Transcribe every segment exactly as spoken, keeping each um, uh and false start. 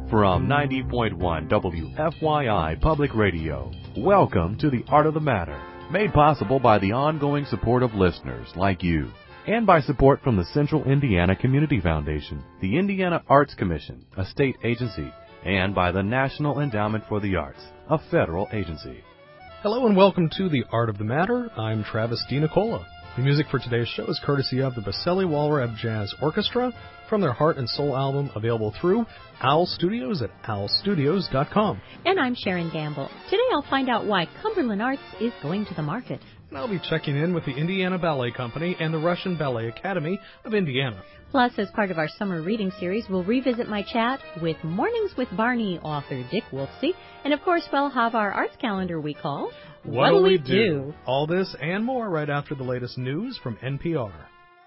From ninety point one W F Y I Public Radio, welcome to The Art of the Matter, made possible by the ongoing support of listeners like you, and by support from the Central Indiana Community Foundation, the Indiana Arts Commission, a state agency, and by the National Endowment for the Arts, a federal agency. Hello and welcome to The Art of the Matter. I'm Travis DiNicola. The music for today's show is courtesy of the Baselli Walrab Jazz Orchestra from their Heart and Soul album, available through Owl Studios at owl studios dot com. And I'm Sharon Gamble. Today I'll find out why Cumberland Arts is going to the market. And I'll be checking in with the Indiana Ballet Company and the Russian Ballet Academy of Indiana. Plus, as part of our summer reading series, we'll revisit my chat with Mornings with Barney author Dick Wolfsey. And of course, we'll have our arts calendar we call What'll We Do? All this and more right after the latest news from N P R.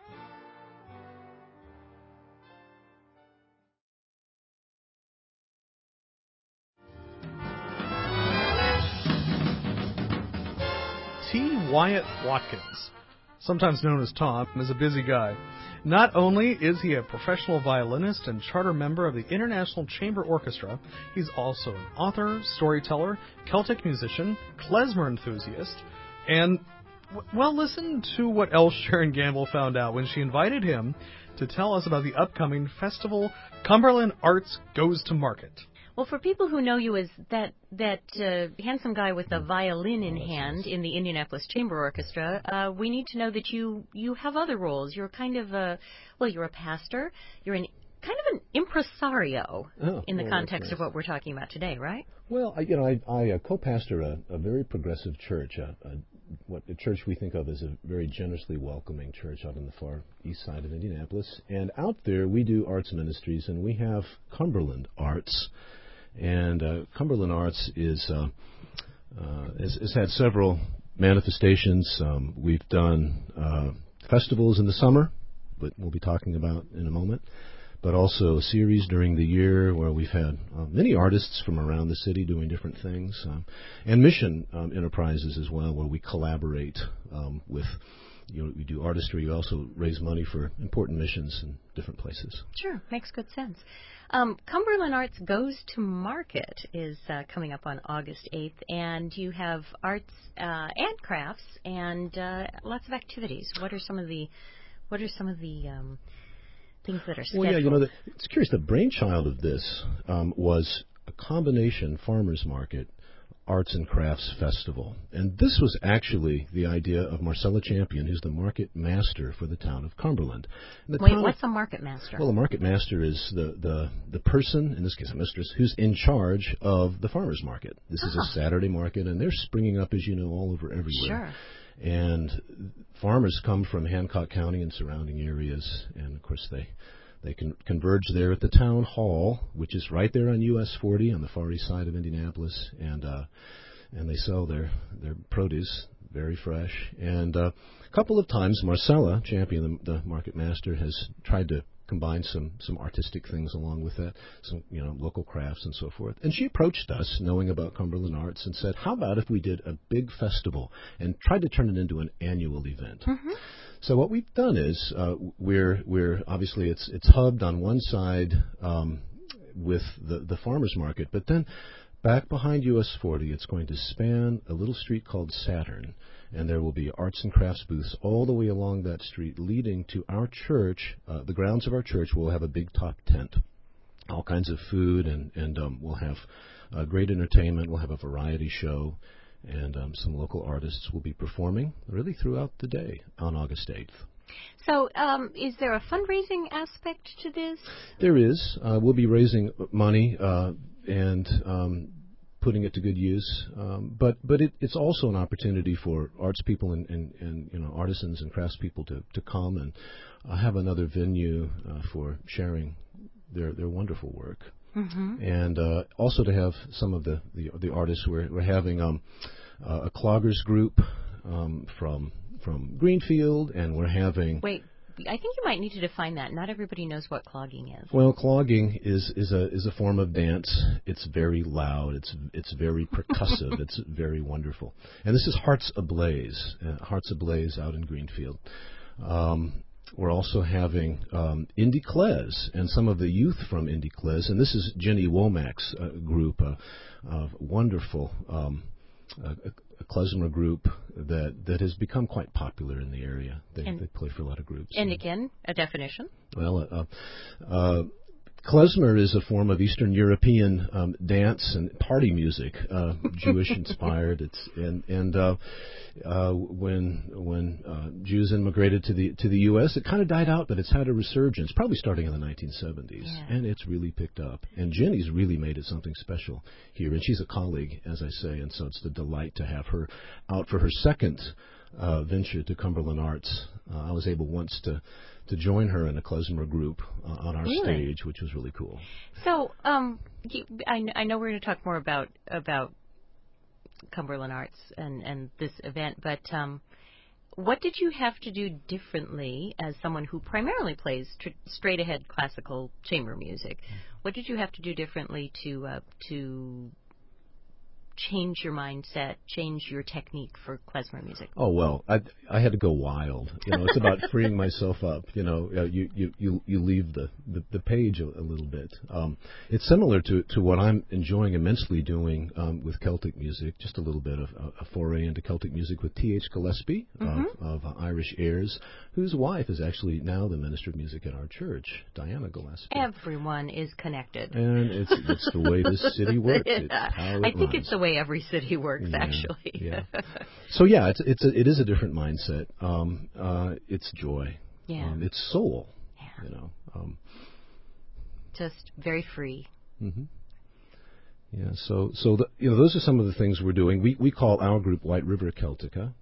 T. Wyatt Watkins, sometimes known as Tom, is a busy guy. Not only is he a professional violinist and charter member of the International Chamber Orchestra, he's also an author, storyteller, Celtic musician, klezmer enthusiast, and, well, listen to what else Sharon Gamble found out when she invited him to tell us about the upcoming festival Cumberland Arts Goes to Market. Well, for people who know you as that that uh, handsome guy with the violin in hand in the Indianapolis Chamber Orchestra, uh, we need to know that you you have other roles. You're kind of a, well, you're a pastor. You're an kind of an impresario oh, in the well, context nice. of what we're talking about today, right? Well, I, you know, I, I uh, co-pastor a, a very progressive church, a, a, what a church we think of as a very generously welcoming church out on the far east side of Indianapolis. And out there we do arts ministries, and we have Cumberland Arts. And uh, Cumberland Arts is uh, uh, has, has had several manifestations. Um, we've done uh, festivals in the summer, but we'll be talking about in a moment, but also a series during the year where we've had uh, many artists from around the city doing different things, um, and mission um, enterprises as well, where we collaborate um, with, you know, we do artistry. We also raise money for important missions in different places. Sure, makes good sense. Um, Cumberland Arts Goes to Market is uh, coming up on August eighth, and you have arts uh, and crafts and uh, lots of activities. What are some of the what are some of the um, things that are scheduled? Well, yeah, you know, the, it's curious. The brainchild of this um, was a combination farmers market, Arts and Crafts Festival. And this was actually the idea of Marcella Champion, who's the market master for the town of Cumberland. Wait, what's of, a market master? Well, a market master is the, the, the person, in this case a mistress, who's in charge of the farmers market. This uh-huh. is a Saturday market, and they're springing up, as you know, all over everywhere. Sure. And farmers come from Hancock County and surrounding areas, and, of course, they... They can converge there at the town hall, which is right there on U S forty on the far east side of Indianapolis, and uh, and they sell their their produce, very fresh. And uh, a couple of times, Marcella Champion, the, the market master, has tried to combine some some artistic things along with that, some you know local crafts and so forth. And she approached us, knowing about Cumberland Arts, and said, "How about if we did a big festival and tried to turn it into an annual event?" Mm-hmm. So what we've done is uh, we're we're obviously it's it's hubbed on one side um, with the the farmers market, but then back behind U S forty, it's going to span a little street called Saturn, and there will be arts and crafts booths all the way along that street, leading to our church. Uh, the grounds of our church will have a big top tent, all kinds of food, and and um, we'll have uh, great entertainment. We'll have a variety show. And um, some local artists will be performing really throughout the day on August eighth. So um, is there a fundraising aspect to this? There is. Uh, we'll be raising money uh, and um, putting it to good use. Um, but but it, it's also an opportunity for arts people and, and, and you know artisans and craftspeople to, to come and uh, have another venue uh, for sharing their, their wonderful work. Mm-hmm. And uh, also to have some of the, the, the artists. We're, we're having um, uh, a cloggers group um, from from Greenfield, and we're having... Wait, I think you might need to define that. Not everybody knows what clogging is. Well, clogging is, is a is a form of dance. It's very loud. It's it's very percussive. It's very wonderful. And this is Hearts Ablaze, uh, Hearts Ablaze out in Greenfield. Um, we're also having um, Indy Klez and some of the youth from Indy Klez, and this is Jenny Womack's uh, group, a uh, uh, wonderful um, a, a klezmer group that, that has become quite popular in the area. They, they play for a lot of groups. And again, a definition? Well, uh, uh, klezmer is a form of Eastern European um, dance and party music, uh, Jewish-inspired. It's and and uh, uh, when when uh, Jews immigrated to the to the U S, it kind of died out, but it's had a resurgence, probably starting in the nineteen seventies, yeah. and it's really picked up. And Jenny's really made it something special here, and she's a colleague, as I say, and so it's a delight to have her out for her second uh, venture to Cumberland Arts. Uh, I was able once to. to join her in a klezmer group uh, on our really? stage, which was really cool. So, um, you, I, I know we're going to talk more about about Cumberland Arts and, and this event, but um, what did you have to do differently as someone who primarily plays tr- straight-ahead classical chamber music? What did you have to do differently to uh, to change your mindset, change your technique for klezmer music? Oh, well, I I had to go wild. You know, it's about freeing myself up. You know, uh, you, you, you, you leave the, the, the page a, a little bit. Um, it's similar to, to what I'm enjoying immensely doing um, with Celtic music, just a little bit of a, a foray into Celtic music with T H Gillespie mm-hmm. of, of uh, Irish Airs, whose wife is actually now the minister of music at our church, Diana Gillespie. Everyone is connected. And it's it's the way this city works. It's how it I think runs. it's the way every city works, yeah, actually. yeah. So yeah, it's it's a, it is a different mindset. Um, uh, it's joy. Yeah. Um, it's soul. Yeah. You know. Um, Just very free. mm-hmm. Yeah. So so the, you know those are some of the things we're doing. We we call our group White River Celtica,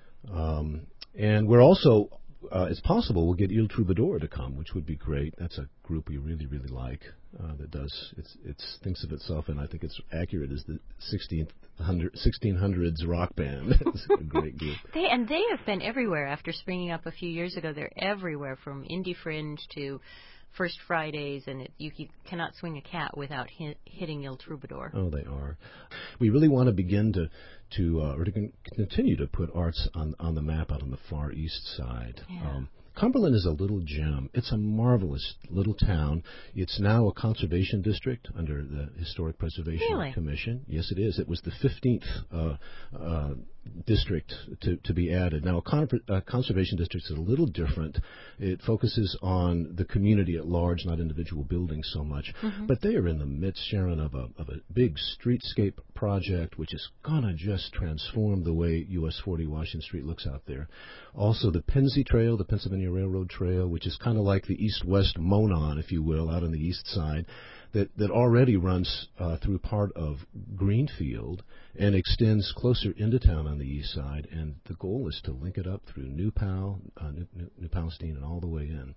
um, and we're also. Uh, it's possible we'll get Il Troubadour to come, which would be great. That's a group we really, really like uh, that does it's it's thinks of itself, and I think it's accurate as the sixteen hundreds rock band. It's a great group. They and they have been everywhere after springing up a few years ago. They're everywhere, from Indie Fringe to First Fridays, and it, you, you cannot swing a cat without hit, hitting Il Troubadour. Oh, they are. We really want to begin to to uh, or to con- continue to put arts on on the map out on the far east side. Yeah. Um, Cumberland is a little gem. It's a marvelous little town. It's now a conservation district under the Historic Preservation Really? Commission. Yes, it is. It was the fifteenth uh, uh, district to, to be added. Now, a, con- a conservation district is a little different. It focuses on the community at large, not individual buildings so much. Mm-hmm. But they are in the midst, Sharon, of a, of a big streetscape project, which is going to just transform the way U S forty Washington Street looks out there. Also, the Pennsy Trail, the Pennsylvania Railroad Trail, which is kind of like the east-west Monon, if you will, out on the east side, that, that already runs uh, through part of Greenfield and extends closer into town on the east side. And the goal is to link it up through New Pal, uh, New, New, New Palestine, and all the way in.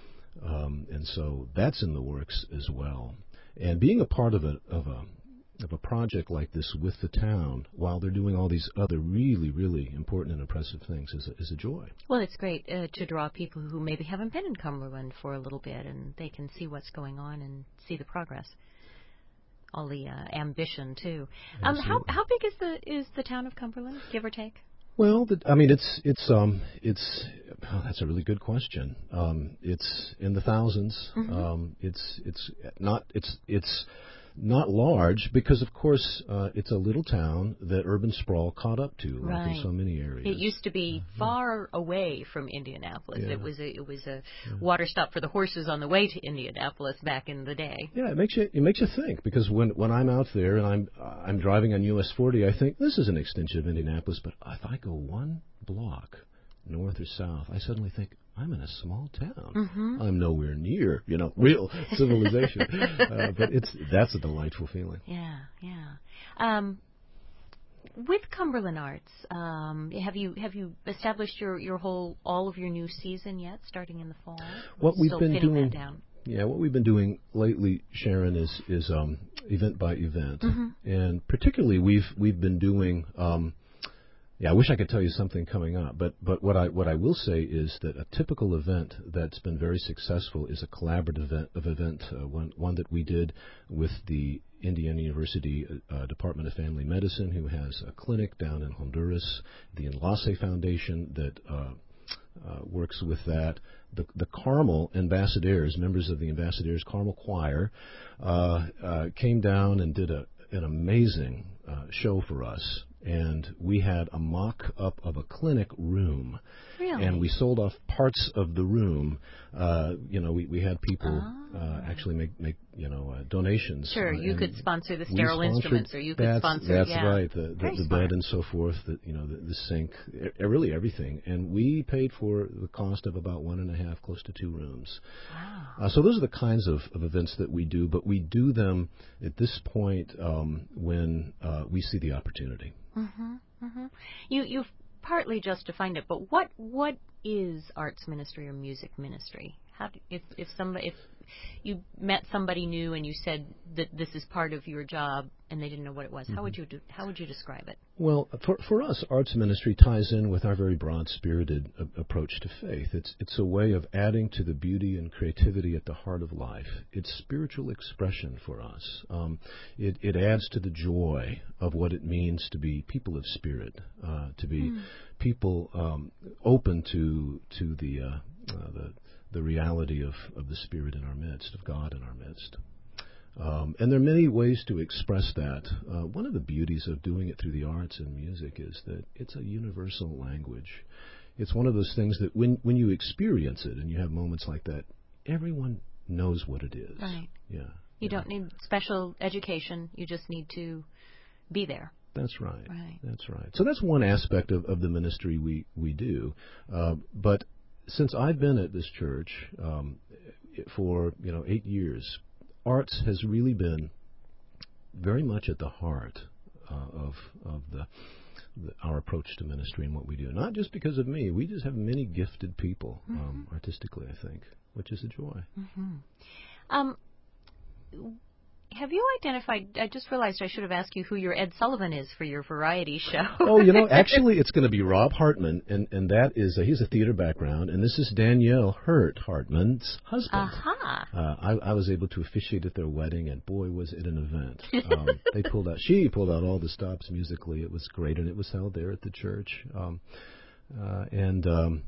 Um, and so that's in the works as well. And being a part of a of a of a project like this with the town, while they're doing all these other really, really important and impressive things, is a, is a joy. Well, it's great uh, to draw people who maybe haven't been in Cumberland for a little bit, and they can see what's going on and see the progress. All the uh, ambition too. Um, how how big is the is the town of Cumberland, give or take? Well, the, I mean, it's it's um it's oh, that's a really good question. Um, it's in the thousands. Mm-hmm. Um, it's it's not it's it's. Not large, because, of course, uh, it's a little town that urban sprawl caught up to, like right. in so many areas. It used to be mm-hmm. far away from Indianapolis. Yeah. It was a it was a yeah. water stop for the horses on the way to Indianapolis back in the day. Yeah, it makes you it makes you think, because when when I'm out there and I'm uh, I'm driving on U S forty, I think this is an extension of Indianapolis, but if I go one block north or south, I suddenly think, I'm in a small town. Mm-hmm. I'm nowhere near, you know, real civilization. uh, but it's that's a delightful feeling. Yeah, yeah. Um, with Cumberland Arts, um, have you have you established your, your whole all of your new season yet, starting in the fall? What we've Still been fitting doing, that down? yeah, what we've been doing lately, Sharon, is is um, event by event, mm-hmm. and particularly we've we've been doing. Um, Yeah, I wish I could tell you something coming up, but but what I what I will say is that a typical event that's been very successful is a collaborative event, of event uh, one one that we did with the Indiana University uh, Department of Family Medicine, who has a clinic down in Honduras, the Enlace Foundation that uh, uh, works with that. The, the Carmel Ambassadors, members of the Ambassadors Carmel Choir, uh, uh, came down and did a, an amazing uh, show for us. And we had a mock-up of a clinic room. Really? And we sold off parts of the room. Uh, you know, we, we had people oh. uh, actually make, make you know, uh, donations. Sure, uh, you could sponsor the sterile instruments, or you could that's, sponsor, That's yeah. right, the, the, the bed and so forth, the, you know, the, the sink, e- really everything. And we paid for the cost of about one and a half, close to two rooms. Wow. Uh, so those are the kinds of, of events that we do, but we do them at this point um, when uh, we see the opportunity. Mm-hmm, mm-hmm. You, you've partly just defined it, but what what is arts ministry or music ministry? How do, if if somebody if you met somebody new and you said that this is part of your job and they didn't know what it was, mm-hmm. how would you do, how would you describe it? Well, for for us, arts ministry ties in with our very broad-spirited a- approach to faith. It's it's a way of adding to the beauty and creativity at the heart of life. It's spiritual expression for us. Um, it it adds to the joy of what it means to be people of spirit, uh, to be mm. people um, open to to the uh, uh, the the reality of, of the Spirit in our midst, of God in our midst. Um, and there are many ways to express that. Uh, one of the beauties of doing it through the arts and music is that it's a universal language. It's one of those things that when, when you experience it and you have moments like that, everyone knows what it is. Right. Yeah. You yeah. don't need special education. You just need to be there. That's right. Right. That's right. So that's one aspect of, of the ministry we, we do. Uh, but since I've been at this church um, for, you know, eight years, arts has really been very much at the heart uh, of of the, the our approach to ministry and what we do. Not just because of me. We just have many gifted people mm-hmm. um, artistically, I think, which is a joy. Mm-hmm. Um, have you identified, I just realized I should have asked you who your Ed Sullivan is for your variety show. Oh, you know, actually it's going to be Rob Hartman, and, and that is, a, he's a theater background, and this is Danielle Hurt Hartman's husband. Aha. Uh, I, I was able to officiate at their wedding, and boy, was it an event. Um, they pulled out, she pulled out all the stops musically. It was great, and it was held there at the church. Um, uh, and um,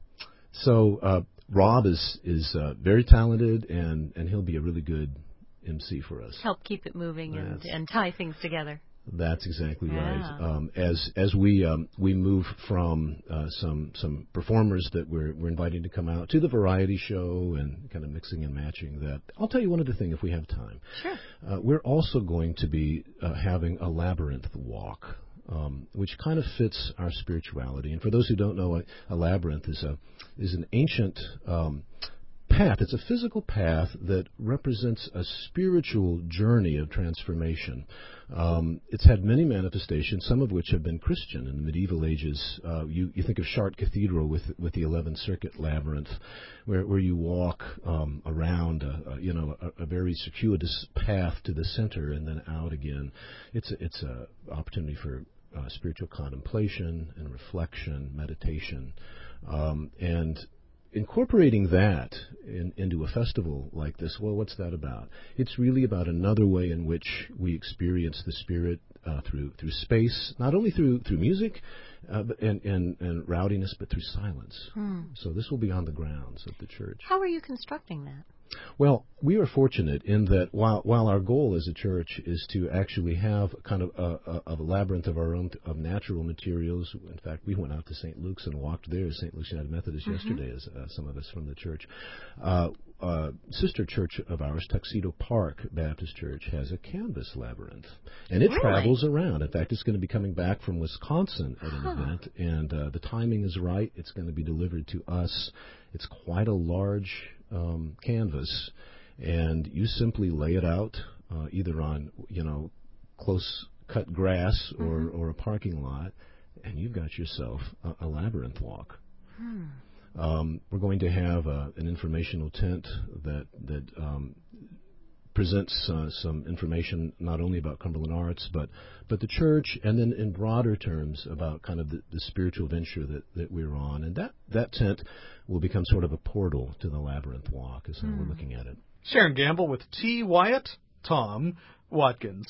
so uh, Rob is, is uh, very talented, and, and he'll be a really good M C for us. Help keep it moving and, and tie things together. That's exactly yeah. right. Um, as as we um, we move from uh, some some performers that we're we're inviting to come out to the variety show and kind of mixing and matching that. I'll tell you one other thing if we have time. Sure. Uh, we're also going to be uh, having a labyrinth walk, um, which kind of fits our spirituality. And for those who don't know, a, a labyrinth is a is an ancient um, path. It's a physical path that represents a spiritual journey of transformation. Um, it's had many manifestations, some of which have been Christian. In the medieval ages, uh, you, you think of Chartres Cathedral with with the eleventh Circuit labyrinth, where where you walk um, around a, a, you know a, a very circuitous path to the center and then out again. It's a, it's a opportunity for uh, spiritual contemplation and reflection, meditation, um, and incorporating that in, into a festival like this, well, what's that about? It's really about another way in which we experience the Spirit uh, through through space, not only through through music uh, but, and, and, and rowdiness, but through silence. Hmm. So this will be on the grounds of the church. How are you constructing that? Well, we are fortunate in that while while our goal as a church is to actually have kind of a, a, a labyrinth of our own of natural materials. In fact, we went out to Saint Luke's and walked there, Saint Luke's United Methodist, mm-hmm. yesterday, as uh, some of us from the church. Uh, uh, sister church of ours, Tuxedo Park Baptist Church, has a canvas labyrinth, and it really? travels around. In fact, it's going to be coming back from Wisconsin at an huh. event, and uh, the timing is right. It's going to be delivered to us. It's quite a large Um, canvas, and you simply lay it out uh, either on, you know, close cut grass or, mm-hmm. or a parking lot, and you've got yourself a, a labyrinth walk. Hmm. Um, we're going to have uh, an informational tent that that um, presents uh, some information not only about Cumberland Arts, but but the church, and then in broader terms about kind of the, the spiritual venture that, that we're on. And that, that tent will become sort of a portal to the Labyrinth Walk, is how mm. we're looking at it. Sharon Gamble with T. Wyatt, Tom Watkins.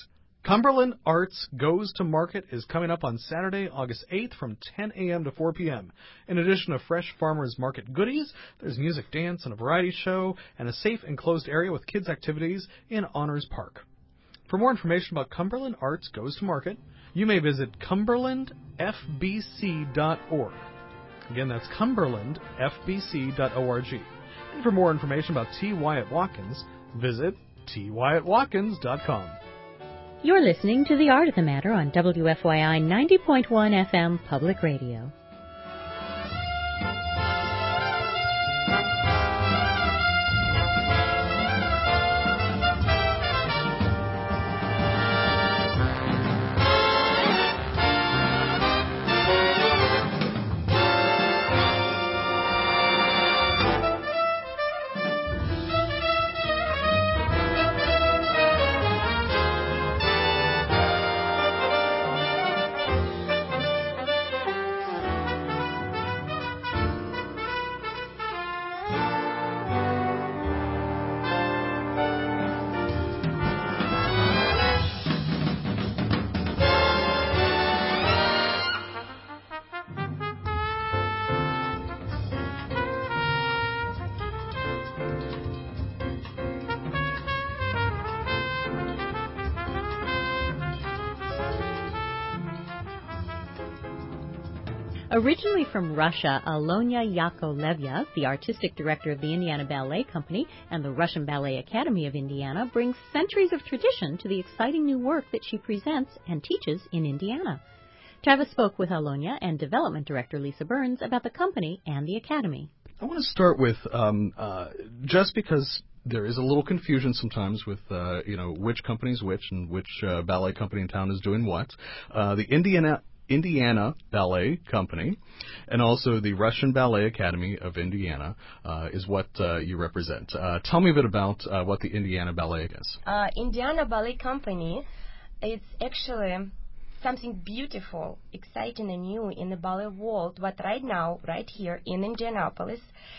Cumberland Arts Goes to Market is coming up on Saturday, August eighth from ten a.m. to four p.m. In addition to fresh farmers market goodies, there's music, dance, and a variety show, and a safe enclosed area with kids' activities in Honors Park. For more information about Cumberland Arts Goes to Market, you may visit cumberland f b c dot org. Again, that's cumberland f b c dot org. And for more information about T. Wyatt Watkins, visit t wyatt watkins dot com. You're listening to The Art of the Matter on W F Y I ninety point one F M Public Radio. Originally from Russia, Alonya Yakovleva, the artistic director of the Indiana Ballet Company and the Russian Ballet Academy of Indiana, brings centuries of tradition to the exciting new work that she presents and teaches in Indiana. Travis spoke with Alonya and development director Lisa Burns about the company and the academy. I want to start with um, uh, just because there is a little confusion sometimes with, uh, you know, which company's which and which uh, ballet company in town is doing what. Uh, the Indiana Indiana Ballet Company and also the Russian Ballet Academy of Indiana uh, is what uh, you represent. Uh, tell me a bit about uh, what the Indiana Ballet is. Uh, Indiana Ballet Company, it's actually something beautiful, exciting and new in the ballet world, but right now, right here in Indianapolis,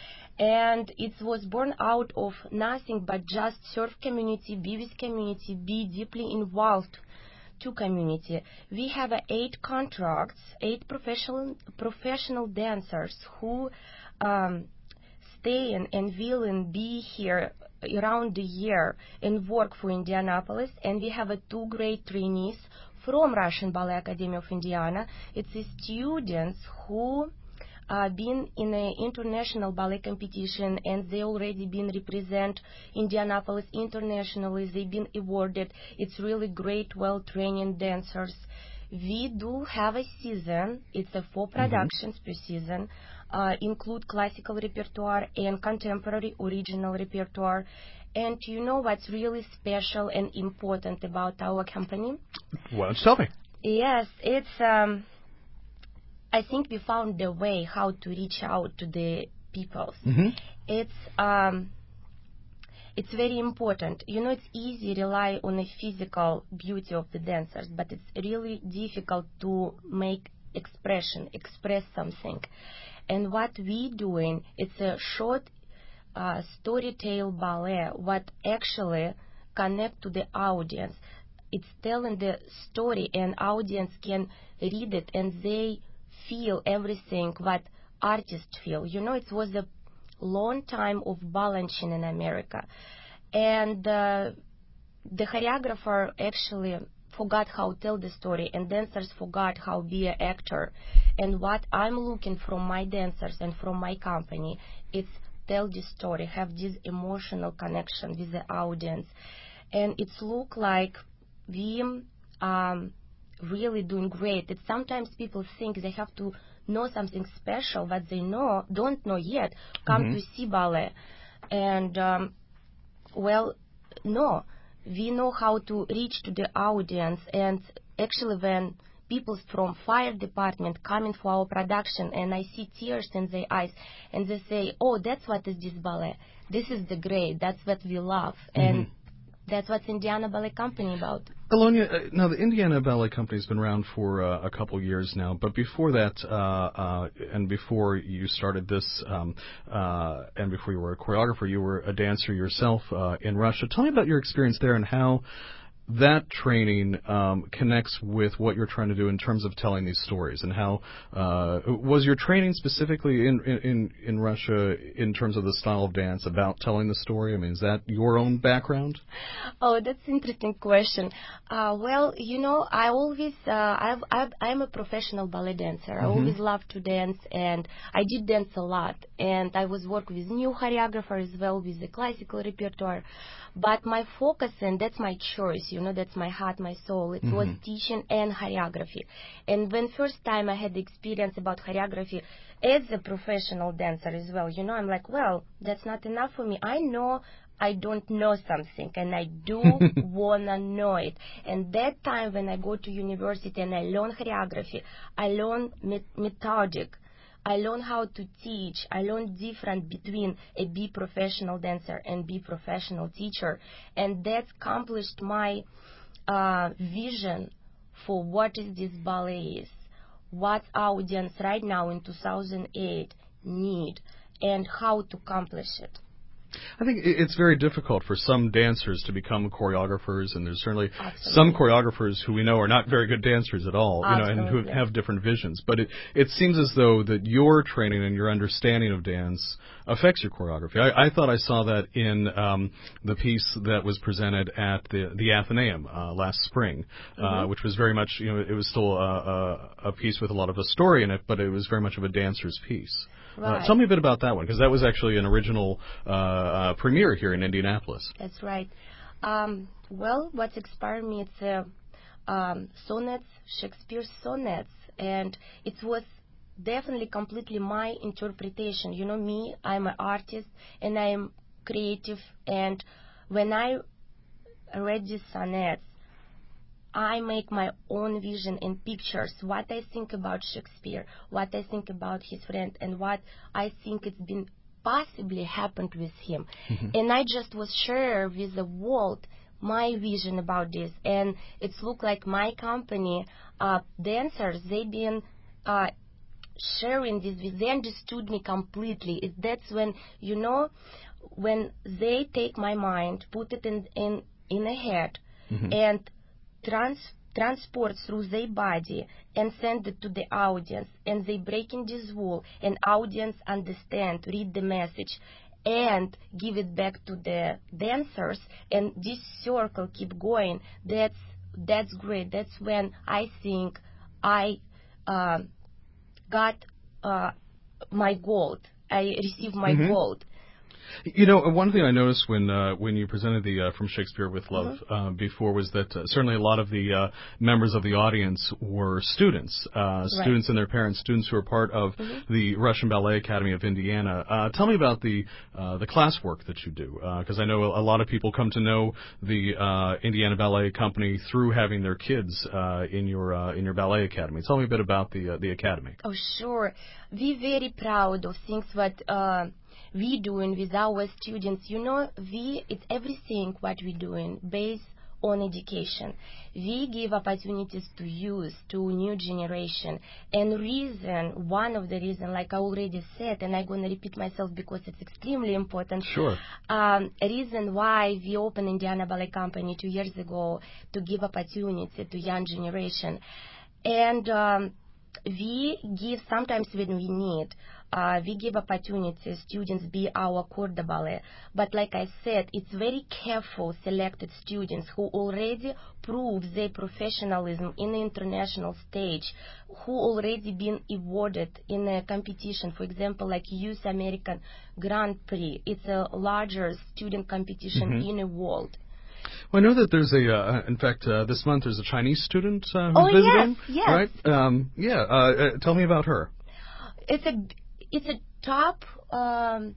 and it was born out of nothing but just serve community, be with community, be deeply involved to community. We have uh, eight contracts, eight professional professional dancers who um, stay and, and will and be here around the year and work for Indianapolis. And we have uh, two great trainees from Russian Ballet Academy of Indiana. It's the students who Uh, been in an international ballet competition, and they already been represent Indianapolis internationally. They've been awarded. It's really great, well-trained dancers. We do have a season. It's a four productions mm-hmm. per season, uh, include classical repertoire and contemporary original repertoire. And you know what's really special and important about our company? Why don't you tell me? Yes, it's... Um, I think we found the way how to reach out to the people. Mm-hmm. It's um, it's very important. You know, it's easy to rely on the physical beauty of the dancers, but it's really difficult to make expression, express something. And what we doing, it's a short uh, story-tale ballet, what actually connect to the audience. It's telling the story, and audience can read it, and they feel everything what artists feel. You know, it was a long time of balancing in America. And uh, the choreographer actually forgot how to tell the story, and dancers forgot how to be an actor. And what I'm looking from my dancers and from my company, it's tell this story, have this emotional connection with the audience. And it's look like we um, really doing great. It's sometimes people think they have to know something special, but they know don't know yet. Come mm-hmm. to see ballet, and um, well, no, we know how to reach to the audience. And actually, when people from fire department coming for our production, and I see tears in their eyes, and they say, "Oh, that's what is this ballet. This is the great. That's what we love." Mm-hmm. And that's what Indiana Ballet Company about. Alonya, uh, now the Indiana Ballet Company has been around for uh, a couple years now, but before that, uh, uh, and before you started this, um, uh, and before you were a choreographer, you were a dancer yourself uh, in Russia. Tell me about your experience there and how that training um, connects with what you're trying to do in terms of telling these stories, and how uh, was your training specifically in, in in Russia in terms of the style of dance about telling the story? I mean, is that your own background? Oh, that's an interesting question. Uh, well, you know, I always, uh, I've, I've, I'm a professional ballet dancer. Mm-hmm. I always loved to dance, and I did dance a lot. And I was working with new choreographers as well, with the classical repertoire. But my focus, and that's my choice, you know, that's my heart, my soul, it mm-hmm. was teaching and choreography. And when first time I had the experience about choreography as a professional dancer as well, you know, I'm like, well, that's not enough for me. I know I don't know something, and I do wanna know it. And that time when I go to university and I learn choreography, I learn met- methodic. I learn how to teach. I learn difference between a be professional dancer and be professional teacher, and that accomplished my uh, vision for what is this ballet is, what audience right now in two thousand eight need, and how to accomplish it. I think it's very difficult for some dancers to become choreographers, and there's certainly Absolutely. some choreographers who we know are not very good dancers at all, you know, and who Absolutely. have different visions. But it, it seems as though that your training and your understanding of dance affects your choreography. I, I thought I saw that in um, the piece that was presented at the the Athenaeum uh, last spring, mm-hmm. uh, which was very much, you know, it was still a, a, a piece with a lot of a story in it, but it was very much of a dancer's piece. Right. Uh, tell me a bit about that one, because that was actually an original uh, uh, premiere here in Indianapolis. That's right. Um, well, what inspired me, it's uh, um, sonnets, Shakespeare's sonnets, and it was definitely completely my interpretation. You know me, I'm an artist, and I'm creative, and when I read these sonnets, I make my own vision and pictures, what I think about Shakespeare, what I think about his friend, and what I think it's been possibly happened with him. Mm-hmm. And I just was share with the world my vision about this. And it's looked like my company, uh, dancers, they've been uh, sharing this with, they understood me completely. It, that's when, you know, when they take my mind, put it in, in, in a head, mm-hmm. and Trans, transport through their body and send it to the audience, and they break in this wall, and audience understand, read the message, and give it back to the dancers, and this circle keep going. That's that's great. That's when I think I uh, got uh, my gold. I received my mm-hmm. gold. You know, one thing I noticed when uh, when you presented the uh, From Shakespeare with Love mm-hmm. uh, before was that uh, certainly a lot of the uh, members of the audience were students, uh, right. students and their parents, students who are part of mm-hmm. the Russian Ballet Academy of Indiana. Uh, tell me about the uh, the classwork that you do, because uh, I know a lot of people come to know the uh, Indiana Ballet Company through having their kids uh, in your uh, in your ballet academy. Tell me a bit about the uh, the academy. Oh, sure. We're very proud of things what. Uh, we doing with our students. You know, we it's everything what we doing based on education. We give opportunities to youth, to new generation. And reason, one of the reason, like I already said, and I'm going to repeat myself because it's extremely important. Sure. Um, reason why we opened Indiana Ballet Company two years ago to give opportunity to young generation. And um, we give sometimes when we need. Uh, we give opportunities, students be our corps de ballet. But like I said, it's very careful selected students who already prove their professionalism in the international stage, who already been awarded in a competition, for example, like Youth American Grand Prix. It's a larger student competition mm-hmm. in the world. Well, I know that there's a, uh, in fact, uh, this month there's a Chinese student uh, who's oh, visiting. yes, yes. Right? Um, yeah, uh, uh, tell me about her. It's a It's a top. Um,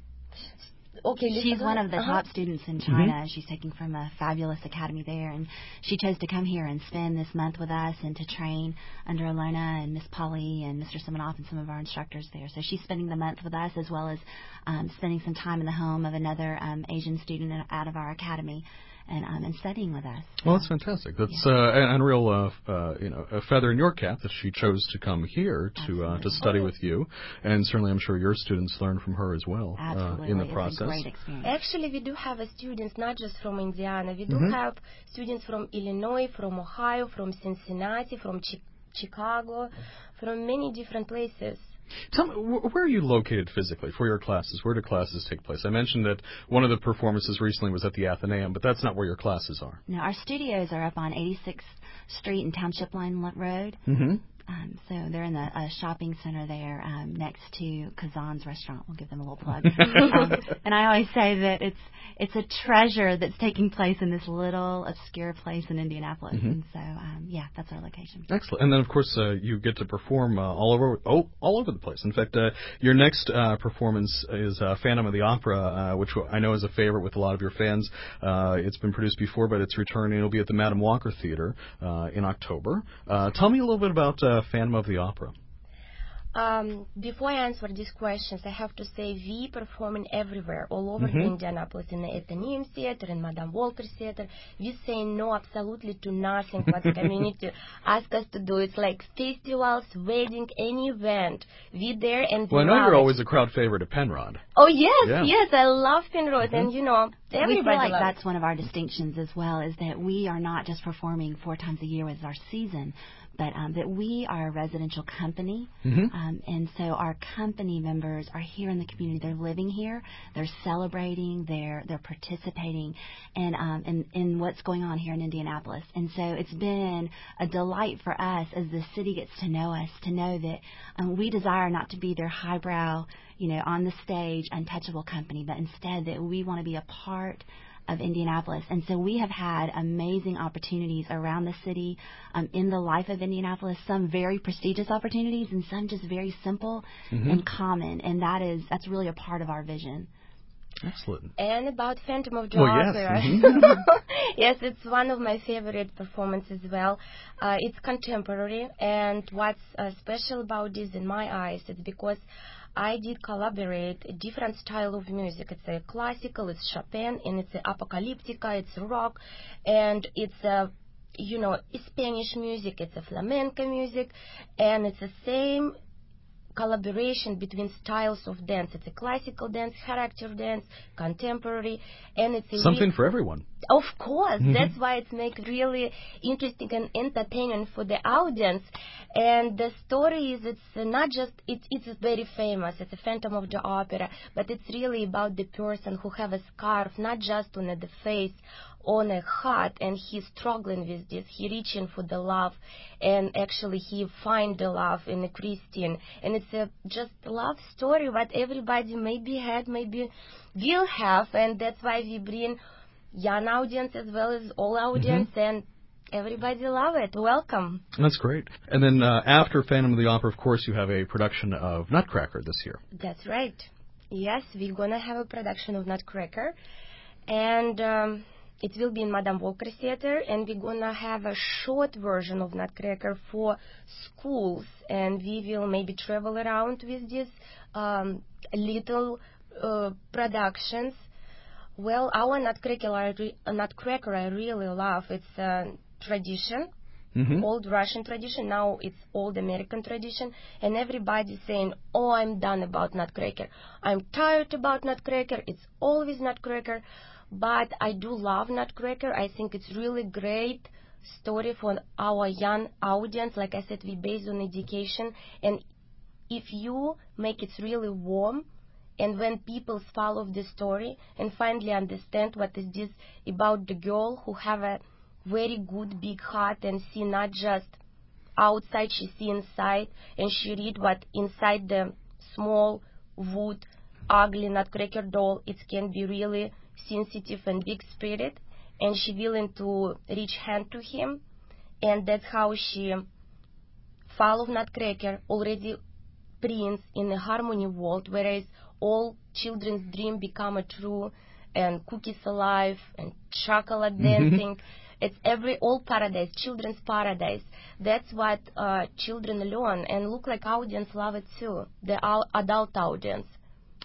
okay, she's one of the uh-huh. top students in China. Mm-hmm. She's taking from a fabulous academy there, and she chose to come here and spend this month with us and to train under Alona and Miss Polly and Mister Siminoff and some of our instructors there. So she's spending the month with us as well as um, spending some time in the home of another um, Asian student out of our academy. and um, and studying with us. Well, that's fantastic. That's yeah. uh, an unreal, uh, uh, you know, a feather in your cap that she chose to come here to uh, to study with you, and certainly I'm sure your students learn from her as well uh, in the it's process. A great experience. Actually, we do have a students not just from Indiana. We do mm-hmm. have students from Illinois, from Ohio, from Cincinnati, from Chi- Chicago, from many different places. Tell me, wh- where are you located physically for your classes? Where do classes take place? I mentioned that one of the performances recently was at the Athenaeum, but that's not where your classes are. No, our studios are up on eighty-sixth Street and Township Line Road. Mm-hmm. Um, so they're in the uh, shopping center there um, next to Kazan's restaurant. We'll give them a little plug. um, and I always say that it's it's a treasure that's taking place in this little obscure place in Indianapolis. Mm-hmm. And so, um, yeah, that's our location. Excellent. And then, of course, uh, you get to perform uh, all over oh, all over the place. In fact, uh, your next uh, performance is uh, Phantom of the Opera, uh, which I know is a favorite with a lot of your fans. Uh, it's been produced before, but it's returning. It'll be at the Madam Walker Theater uh, in October. Uh, tell me a little bit about uh, Phantom of the Opera. Um, before I answer these questions, I have to say we performing everywhere, all over mm-hmm. the Indianapolis, in the Athenaeum Theater, in Madame Walker Theater. We say no absolutely to nothing what the community asks us to do. It's like festivals, wedding, any event. We there and we Well, I know love you're it. always a crowd favorite at Penrod. Oh, yes, yeah. yes, I love Penrod, mm-hmm. and, you know, everybody we feel like loves that's one of our distinctions as well, is that we are not just performing four times a year as our season, but um, that we are a residential company, mm-hmm. um, and so our company members are here in the community. They're living here, they're celebrating, they're they're participating in, um, in in what's going on here in Indianapolis. And so it's been a delight for us as the city gets to know us, to know that um, we desire not to be their highbrow, you know, on the stage, untouchable company, but instead that we want to be a part of Indianapolis. And so we have had amazing opportunities around the city, um, in the life of Indianapolis, some very prestigious opportunities and some just very simple mm-hmm. and common. And that is, that's really a part of our vision. Excellent. And about Phantom of the well, Opera. Yes. Mm-hmm. Yes, it's one of my favorite performances as well. Uh, it's contemporary, and what's uh, special about this in my eyes is because I did collaborate a different style of music. It's a classical, it's Chopin, and it's a apocalyptica, it's rock, and it's a, you know, Spanish music, it's a flamenco music, and it's the same collaboration between styles of dance. It's a classical dance, character dance, contemporary, and it's a something re- for everyone. Of course, mm-hmm. that's why it makes really interesting and entertaining for the audience. And the story is, it's not just it, it's very famous. It's a Phantom of the Opera, but it's really about the person who have a scarf, not just on the face, on a heart, and he's struggling with this. He reaching for the love, and actually he find the love in a Christian, and it's a just a love story what everybody maybe had, maybe will have, and that's why we bring young audience as well as all audience, mm-hmm. and everybody love it. Welcome. That's great. And then uh, after Phantom of the Opera, of course, you have a production of Nutcracker this year. That's right. Yes, we're gonna have a production of Nutcracker, and um, it will be in Madame Walker Theater, and we're gonna have a short version of Nutcracker for schools, and we will maybe travel around with these um, little uh, productions. Well, our Nutcracker, I re- Nutcracker I really love. It's a tradition, mm-hmm. old Russian tradition. Now it's old American tradition, and everybody's saying, "Oh, I'm done about Nutcracker. I'm tired about Nutcracker. It's always Nutcracker." But I do love Nutcracker. I think it's really great story for our young audience. Like I said, we based on education, and if you make it really warm, and when people follow the story and finally understand what is this about the girl who have a very good big heart and see not just outside, she see inside, and she read what inside the small wood ugly Nutcracker doll, it can be really sensitive and big spirit, and she willing to reach hand to him, and that's how she follow Nutcracker, already prince in a harmony world, whereas all children's dream become a true, and cookies alive, and chocolate mm-hmm. dancing. It's every all paradise, children's paradise. That's what uh, children learn, and look like audience love it too, the adult audience.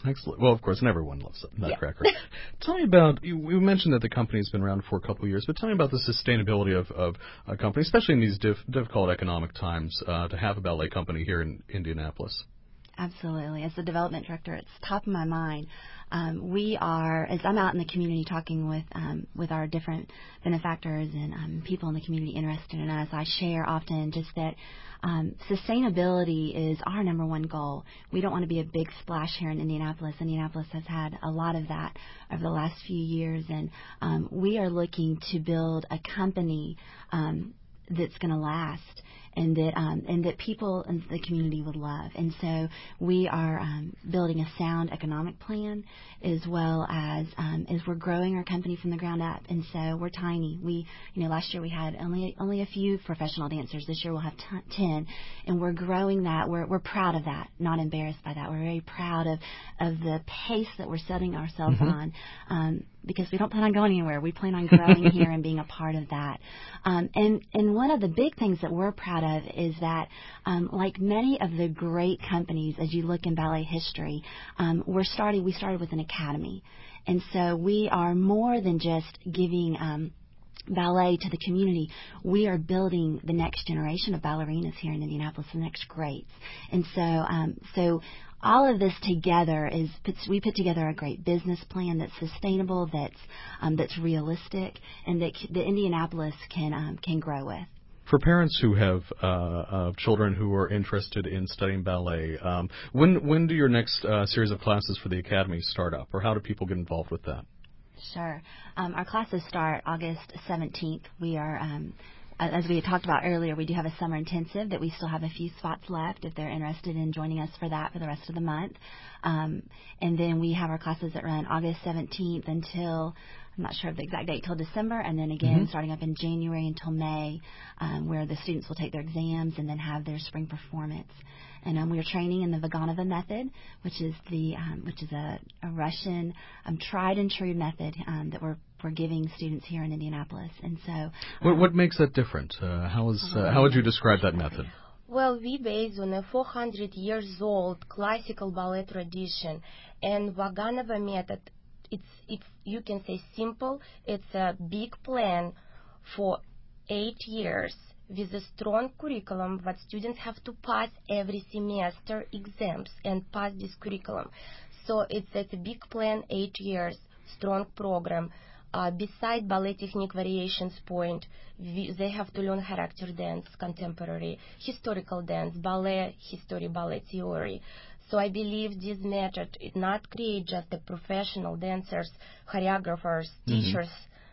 Excellent. Well, of course, and everyone loves Nutcracker. Yeah. Tell me about, you, you mentioned that the company's been around for a couple of years, but tell me about the sustainability of, of a company, especially in these diff, difficult economic times, uh, to have a ballet company here in Indianapolis. Absolutely. As the development director, it's top of my mind. Um, we are, as I'm out in the community talking with um, with our different benefactors and um, people in the community interested in us, I share often just that um, sustainability is our number one goal. We don't want to be a big splash here in Indianapolis. Indianapolis has had a lot of that over the last few years, and um, we are looking to build a company um, that's going to last. And that um, and that people in the community would love. And so we are um, building a sound economic plan, as well as um, as we're growing our company from the ground up. And so we're tiny. We you know last year we had only only a few professional dancers. This year we'll have t- ten, and we're growing that. We're we're proud of that. Not embarrassed by that. We're very proud of of the pace that we're setting ourselves mm-hmm. on. Um, because we don't plan on going anywhere. We plan on growing here and being a part of that. Um, and, and one of the big things that we're proud of is that, um, like many of the great companies, as you look in ballet history, um, we're starting, we started with an academy. And so we are more than just giving um, ballet to the community. We are building the next generation of ballerinas here in Indianapolis, the next greats. And so, um, so all of this together is we put together a great business plan that's sustainable, that's um, that's realistic, and that the Indianapolis can um, can grow with. For parents who have uh, uh, children who are interested in studying ballet, um, when when do your next uh, series of classes for the academy start up, or how do people get involved with that? Sure, um, our classes start August seventeenth. We are. Um, As we had talked about earlier, we do have a summer intensive that we still have a few spots left if they're interested in joining us for that for the rest of the month. Um, and then we have our classes that run August seventeenth until, I'm not sure of the exact date, till December, and then again mm-hmm. starting up in January until May, um, where the students will take their exams and then have their spring performance. And um, we are training in the Vaganova method, which is the um, which is a, a Russian um, tried and true method um, that we're we're giving students here in Indianapolis. And so, um, what, what makes that different? Uh, how is uh, how would you describe that method? Well, we based on a four hundred years old classical ballet tradition, and Vaganova method. It's if you can say simple. It's a big plan for eight years. With a strong curriculum, what students have to pass every semester exams and pass this curriculum. So it's, it's a big plan, eight years, strong program. Uh, beside ballet technique variations point, we, they have to learn character dance, contemporary, historical dance, ballet, history, ballet theory. So I believe this method it not create just the professional dancers, choreographers, mm-hmm. teachers,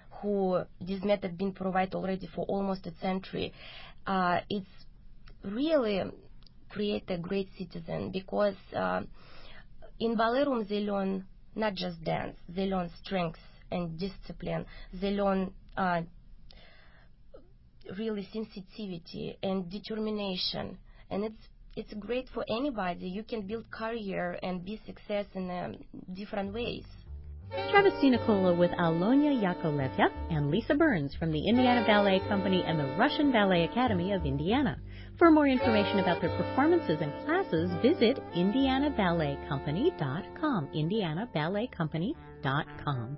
who this method been provided already for almost a century. Uh, it's really create a great citizen because uh, in ballet room they learn not just dance, they learn strength and discipline, they learn uh, really sensitivity and determination, and it's it's great for anybody. You can build career and be success in uh, different ways. Travis Nicola with Alonia Yakovlevya and Lisa Burns from the Indiana Ballet Company and the Russian Ballet Academy of Indiana. For more information about their performances and classes, visit indiana ballet company dot com. indiana ballet company dot com.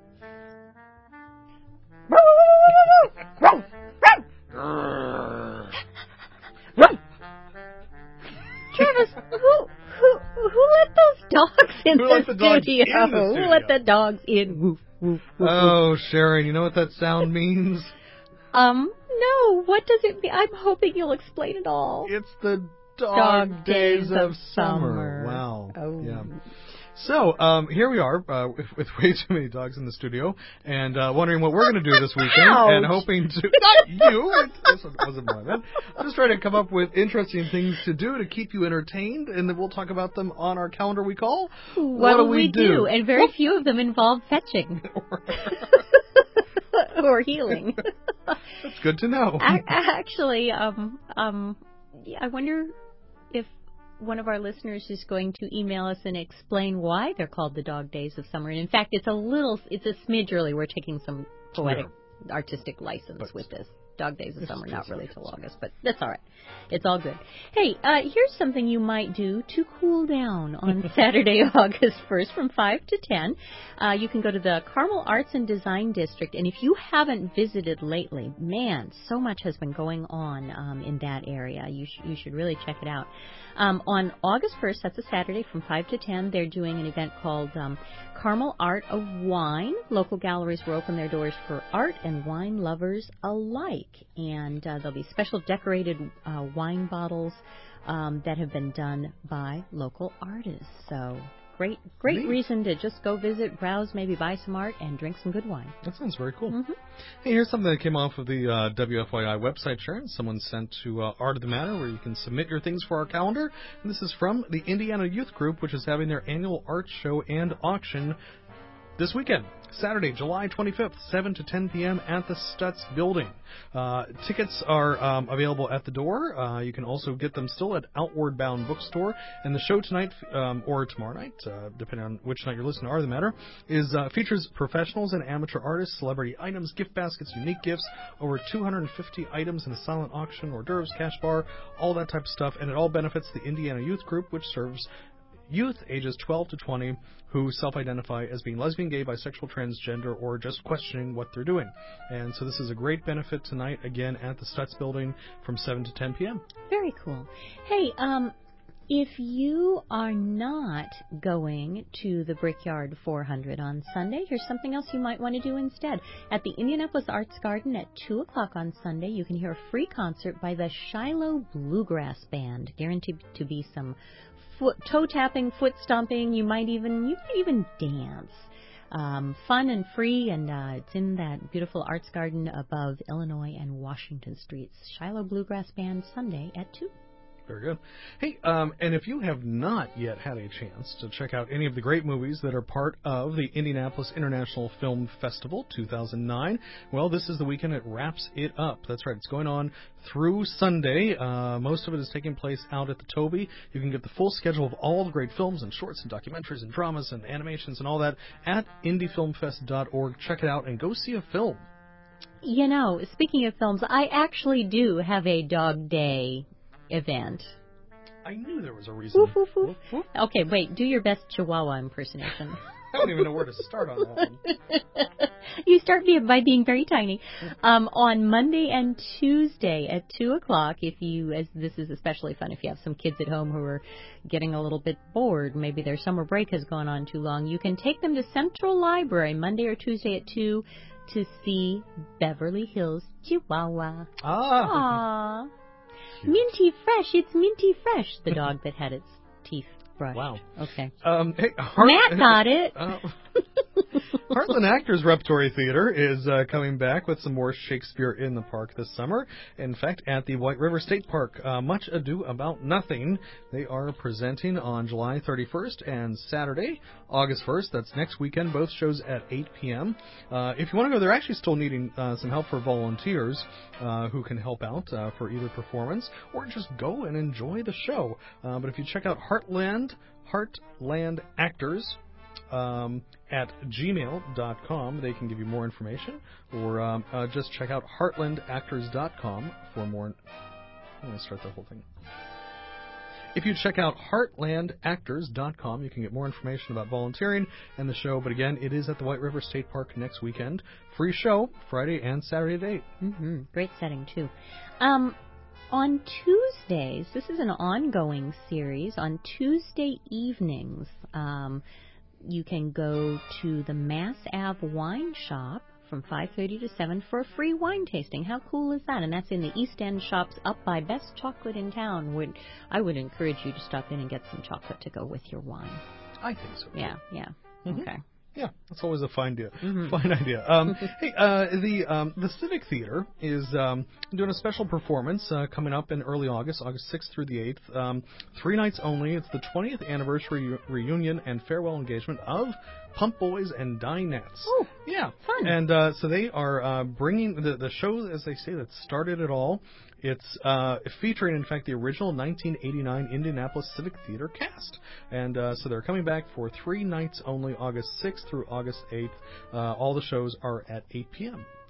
Travis, who who who let those dogs in who the let the dogs studio? in the studio? Who let the dogs in? Woof, woof, woof, oh, Sharon, you know what that sound means? Um, no. What does it mean? I'm hoping you'll explain it all. It's the dog, dog days, days of, of summer. summer. Wow. Oh. Yeah. So, um, here we are uh, with, with way too many dogs in the studio, and uh, wondering what we're going to do this weekend, and hoping to not you. It, this wasn't my man. I'm just trying to come up with interesting things to do to keep you entertained, and then we'll talk about them on our calendar we call. What, what do we, we do? do? And very few of them involve fetching or healing. That's good to know. Actually, um, um, I wonder if one of our listeners is going to email us and explain why they're called the Dog Days of Summer. And in fact, it's a little, it's a smidge early. We're taking some poetic, yeah. artistic license but with this. dog days of summer, not really till August, but that's all right. It's all good. Hey, uh, here's something you might do to cool down on Saturday, August first from five to ten. Uh, you can go to the Carmel Arts and Design District, and if you haven't visited lately, man, so much has been going on um, in that area. You, sh- you should really check it out. Um, on August first, that's a Saturday, from five to ten, they're doing an event called um, Carmel Art of Wine. Local galleries will open their doors for art and wine lovers alike. And uh, there'll be special decorated uh, wine bottles um, that have been done by local artists. So great great Neat. reason to just go visit, browse, maybe buy some art, and drink some good wine. That sounds very cool. Mm-hmm. Hey, here's something that came off of the uh, W F Y I website, Sharon. Someone sent to uh, Art of the Matter, where you can submit your things for our calendar. And this is from the Indiana Youth Group, which is having their annual art show and auction this weekend, Saturday, July twenty-fifth, seven to ten p.m. at the Stutz Building. Uh, tickets are um, available at the door. Uh, you can also get them still at Outward Bound Bookstore. And the show tonight, um, or tomorrow night, uh, depending on which night you're listening to Art of the Matter, is uh, features professionals and amateur artists, celebrity items, gift baskets, unique gifts, over two hundred fifty items in a silent auction, hors d'oeuvres, cash bar, all that type of stuff. And it all benefits the Indiana Youth Group, which serves youth ages twelve to twenty who self-identify as being lesbian, gay, bisexual, transgender, or just questioning what they're doing. And so this is a great benefit tonight, again, at the Stutz Building from seven to ten p.m. Very cool. Hey, um, if you are not going to the Brickyard four hundred on Sunday, here's something else you might want to do instead. At the Indianapolis Arts Garden at two o'clock on Sunday, you can hear a free concert by the Shiloh Bluegrass Band, guaranteed to be some foot, toe tapping, foot stomping. You might even you might even dance. Um, fun and free, and uh, it's in that beautiful Arts Garden above Illinois and Washington Streets. Shiloh Bluegrass Band, Sunday at two. Very good. Hey, um, and if you have not yet had a chance to check out any of the great movies that are part of the Indianapolis International Film Festival two thousand nine, well, this is the weekend it wraps it up. That's right. It's going on through Sunday. Uh, most of it is taking place out at the Toby. You can get the full schedule of all the great films and shorts and documentaries and dramas and animations and all that at indie film fest dot org. Check it out and go see a film. You know, speaking of films, I actually do have a Dog Day event. I knew there was a reason. Woof, woof, woof. Okay, wait, do your best Chihuahua impersonation. I don't even know where to start on that one. You start by being very tiny. Um, on Monday and Tuesday at two o'clock, if you, as this is especially fun if you have some kids at home who are getting a little bit bored, maybe their summer break has gone on too long, you can take them to Central Library Monday or Tuesday at two to see Beverly Hills Chihuahua. Ah. Aww. Minty Fresh, it's Minty Fresh, the dog that had its teeth brushed. Wow. Okay. Um, hey, Hart- Matt got it. Uh, Heartland Actors Repertory Theater is uh, coming back with some more Shakespeare in the Park this summer. In fact, at the White River State Park, uh, Much Ado About Nothing, they are presenting on July thirty-first and Saturday, August first. That's next weekend, both shows at eight p.m. Uh, if you want to go, they're actually still needing uh, some help for volunteers uh, who can help out uh, for either performance or just go and enjoy the show. Uh, but if you check out Heartland, Heartland Actors, Um, at gmail dot com, they can give you more information, or um, uh, just check out heartland actors dot com for more. I'm going to start the whole thing. If you check out heartland actors dot com, you can get more information about volunteering and the show. But again, it is at the White River State Park next weekend. Free show, Friday and Saturday at eight. Mm-hmm. Great setting, too. Um, on Tuesdays, this is an ongoing series. On Tuesday evenings, um, you can go to the Mass Ave Wine Shop from five thirty to seven for a free wine tasting. How cool is that? And that's in the East End Shops up by Best Chocolate in Town. Would I would encourage you to stop in and get some chocolate to go with your wine. I think so. Yeah, yeah. Mm-hmm. Okay. Yeah, that's always a fine idea. Mm-hmm. Fine idea. Um, hey, uh, the um, the Civic Theater is um, doing a special performance uh, coming up in early August, August sixth through the eighth. Um, three nights only. It's the twentieth anniversary reunion and farewell engagement of Pump Boys and Dinettes. Oh, yeah, fun. And uh, so they are uh, bringing the the show, as they say, that started it all. It's uh, featuring, in fact, the original nineteen eighty-nine Indianapolis Civic Theater cast. And uh, so they're coming back for three nights only, August sixth through August eighth. Uh, all the shows are at eight p.m.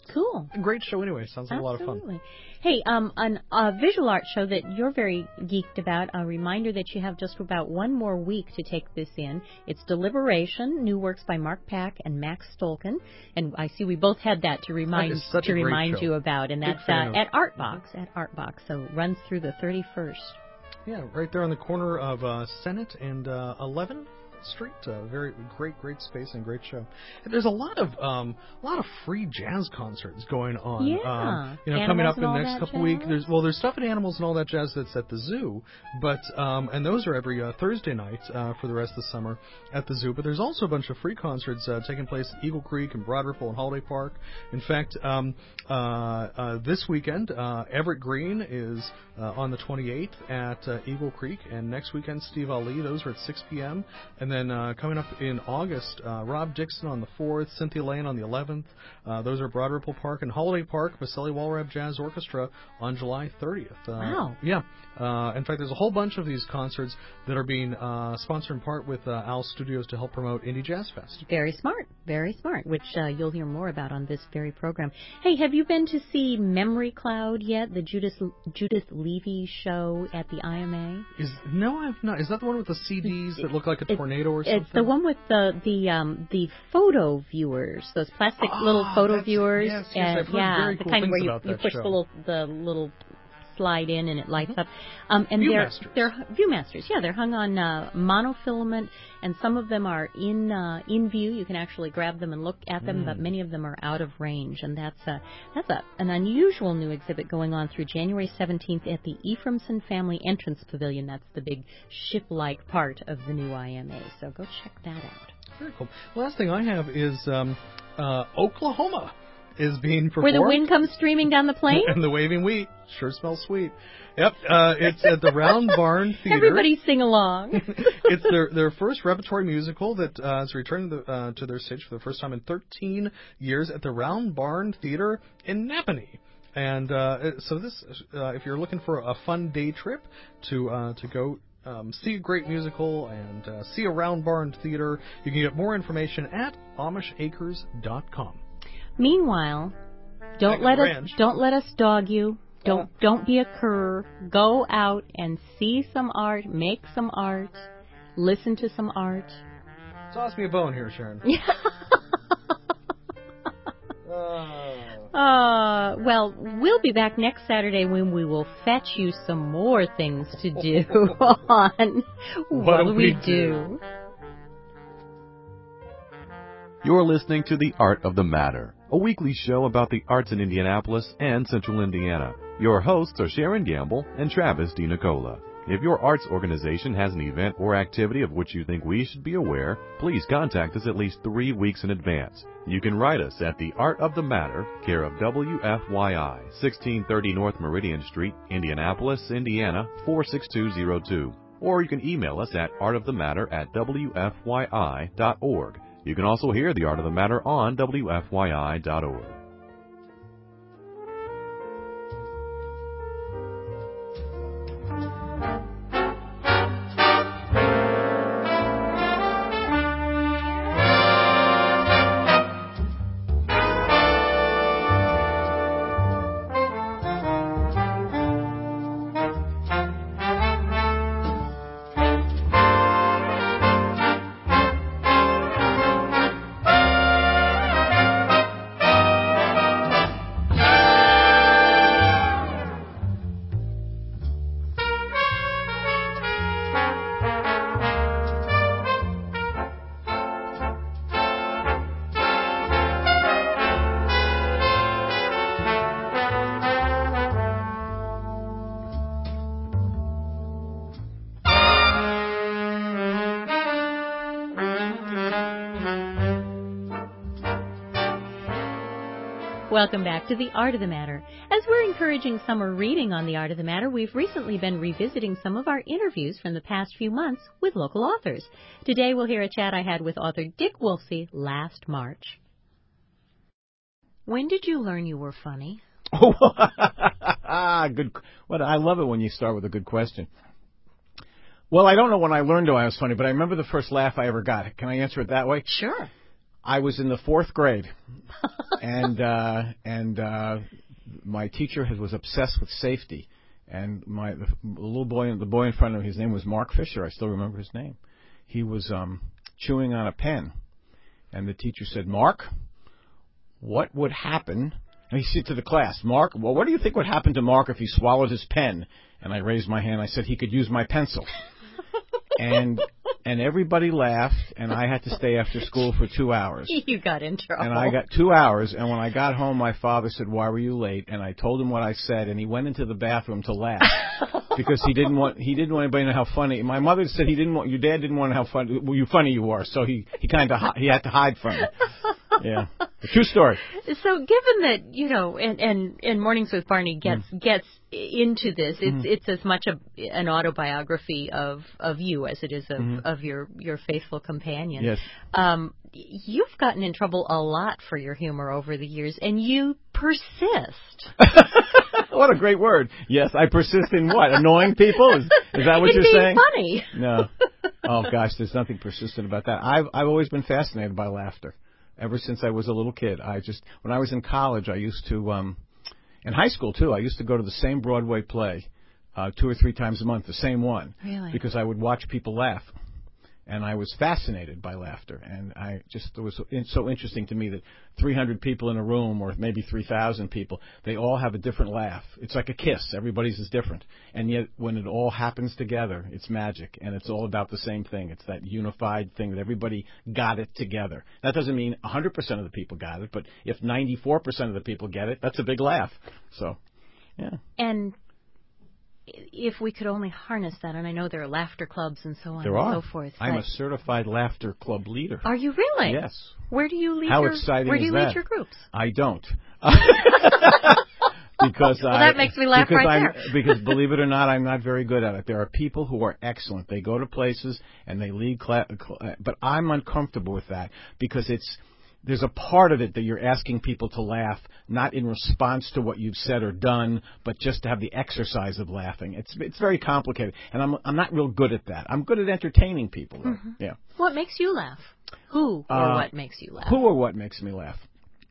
Cool. A great show anyway. Sounds like Absolutely. a lot of fun. Hey, um, an uh, visual art show that you're very geeked about, a reminder that you have just about one more week to take this in. It's Deliberation, new works by Mark Pack and Max Stolken. And I see we both had that to remind that is such to a great remind show. you about. And Big that's fan uh, of- at Artbox, at Artbox. So runs through the thirty-first. Yeah, right there on the corner of uh, Senate and uh, eleventh Street. Uh, very great, great space and great show. And there's a lot of um, a lot of free jazz concerts going on. Yeah. Um, you know, Animals coming up and in All the next That couple Jazz? weeks. There's well, there's stuff at Animals and All That Jazz that's at the zoo, but um, and those are every uh, Thursday night uh, for the rest of the summer at the zoo. But there's also a bunch of free concerts uh, taking place at Eagle Creek and Broad Ripple and Holiday Park. In fact, um, uh, uh, this weekend, uh, Everett Green is uh, on the twenty-eighth at uh, Eagle Creek, and next weekend Steve Ali. Those are at six p.m. And then uh, coming up in August, uh, Rob Dixon on the fourth, Cynthia Lane on the eleventh. Uh, those are Broad Ripple Park and Holiday Park. Vasily Walrab Jazz Orchestra on July thirtieth. Uh, Wow. Yeah. Uh, in fact, there's a whole bunch of these concerts that are being uh, sponsored in part with uh, Owl Studios to help promote Indie Jazz Fest. Very smart, very smart, which uh, you'll hear more about on this very program. Hey, have you been to see Memory Cloud yet, the Judith Judith Levy show at the I M A? Is no, I've not. Is that the one with the C Ds that look like a It- tornado or something? It's the one with the the um the photo viewers, those plastic Ah, little photo that's- viewers. yes, yes, I've heard yeah, very the cool kind things where you, about you that push show. the little the little slide in and it lights up. Um, and Viewmasters. they're they're Viewmasters. Yeah, they're hung on uh, monofilament, and some of them are in uh, in view. You can actually grab them and look at them, Mm. but many of them are out of range. And that's a that's a an unusual new exhibit going on through January seventeenth at the Ephraimson Family Entrance Pavilion. That's the big ship-like part of the new I M A. So go check that out. Very cool. Last thing I have is um, uh, Oklahoma is being performed. Where the wind comes streaming down the plain? And the waving wheat sure smells sweet. Yep, uh, it's at the Round Barn Theater. Everybody sing along. It's their their first repertory musical that uh, is returning to, the, uh, to their stage for the first time in thirteen years at the Round Barn Theater in Napanee. And uh, so this, uh, if you're looking for a fun day trip to uh, to go um, see a great musical and uh, see a Round Barn Theater, you can get more information at amish acres dot com. Meanwhile, don't Back at let the us ranch. don't let us dog you. Don't don't be a cur. Go out and see some art, make some art, listen to some art. Toss me a bone here, Sharon. Uh, well, we'll be back next Saturday when we will fetch you some more things to do on What do We we Do. do? You're listening to The Art of the Matter, a weekly show about the arts in Indianapolis and Central Indiana. Your hosts are Sharon Gamble and Travis DiNicola. If your arts organization has an event or activity of which you think we should be aware, please contact us at least three weeks in advance. You can write us at The Art of the Matter, care of W F Y I, sixteen thirty North Meridian Street, Indianapolis, Indiana, four six two zero two. Or you can email us at artofthematter at W F Y I dot org. You can also hear The Art of the Matter on W F Y I dot org. Welcome back to The Art of the Matter. As we're encouraging summer reading on The Art of the Matter, we've recently been revisiting some of our interviews from the past few months with local authors. Today we'll hear a chat I had with author Dick Wolfsey last March. When did you learn you were funny? Oh, good. What I love it when you start with a good question. Well, I don't know when I learned I was funny, but I remember the first laugh I ever got. Can I answer it that way? Sure. I was in the fourth grade, and uh, and uh, my teacher had, was obsessed with safety. And my the little boy, the boy in front of me, his name was Mark Fisher. I still remember his name. He was um, chewing on a pen, and the teacher said, "Mark, what would happen?" And he said to the class, "Mark, well, what do you think would happen to Mark if he swallowed his pen?" And I raised my hand. I said, "He could use my pencil." and and everybody laughed, and I had to stay after school for two hours. You got in trouble. And I got two hours, and when I got home, my father said, "Why were you late?" And I told him what I said, and he went into the bathroom to laugh because he didn't want he didn't want anybody to know how funny. My mother said he didn't want your dad didn't want to know how funny well, you funny you were, so he he kind of he had to hide from it. Yeah, a true story. So, given that you know, and and, and Mornings with Barney gets mm. gets into this, it's mm. it's as much a, an autobiography of, of you as it is of, mm. of your your faithful companion. Yes. Um, you've gotten in trouble a lot for your humor over the years, and you persist. What a great word. Yes, I persist in what? Annoying people? Is, is that what in you're being saying? Funny. No. Oh gosh, there's nothing persistent about that. I've I've always been fascinated by laughter. Ever since I was a little kid, I just when I was in college, I used to, um, in high school too, I used to go to the same Broadway play uh, two or three times a month, the same one, really? Because I would watch people laugh, and I was fascinated by laughter, and I just it was so interesting to me that three hundred people in a room, or maybe three thousand people, they all have a different laugh. It's like a kiss. Everybody's is different, and yet when it all happens together, it's magic, and it's all about the same thing. It's that unified thing that everybody got it together. That doesn't mean one hundred percent of the people got it, but if ninety-four percent of the people get it, that's a big laugh. So, yeah. And if we could only harness that, and I know there are laughter clubs and so on there and are. so forth. I'm a certified laughter club leader. Are you really? Yes. Where do you lead How your exciting Where do you is lead that? your groups? I don't. because well, I, that makes me laugh because right I'm, there. Because believe it or not, I'm not very good at it. There are people who are excellent. They go to places and they lead class, but I'm uncomfortable with that because it's there's a part of it that you're asking people to laugh, not in response to what you've said or done, but just to have the exercise of laughing. It's it's very complicated, and I'm I'm not real good at that. I'm good at entertaining people, though. Mm-hmm. Yeah. What makes you laugh? Who or uh, what makes you laugh? Who or what makes me laugh?